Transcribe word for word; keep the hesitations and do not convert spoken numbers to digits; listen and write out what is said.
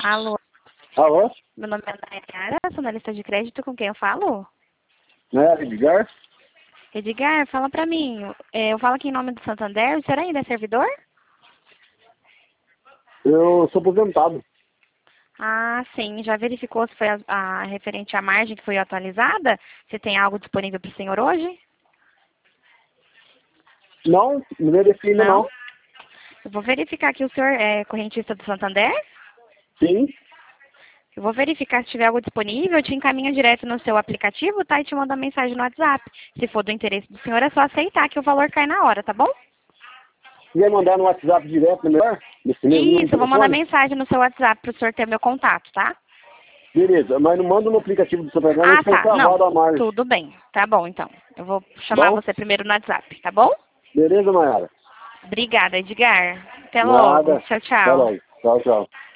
Alô, Alô? meu nome é Nayara, sou na lista de crédito, com quem eu falo? Né, Edgar? Edgar, fala pra mim, é, eu falo aqui em nome do Santander, o senhor ainda é servidor? Eu sou aposentado. Ah, sim, já verificou se foi a, a referente à margem que foi atualizada? Se tem algo disponível para o senhor hoje? Não, não verifiquei ainda Não? não. Eu vou verificar aqui, o senhor é correntista do Santander? Sim, Eu vou verificar se tiver algo disponível, eu te encaminho direto no seu aplicativo, tá? E te mando uma mensagem no WhatsApp. Se for do interesse do senhor, é só aceitar que o valor cai na hora, tá bom? se quiser mandar no WhatsApp direto, é melhor? Nesse mesmo número Isso, de eu vou mandar telefone? mensagem no seu WhatsApp para o senhor ter meu contato, tá? Beleza, mas não manda no aplicativo do seu programa, Ah, que foi tá. Não, travado a margem. tudo bem. Tá bom, então. Eu vou Tá chamar bom? você primeiro no WhatsApp, tá bom? Beleza, Mayara? Obrigada, Edgar. Até logo. Nada. Tchau, Até tchau. logo. Tchau, tchau.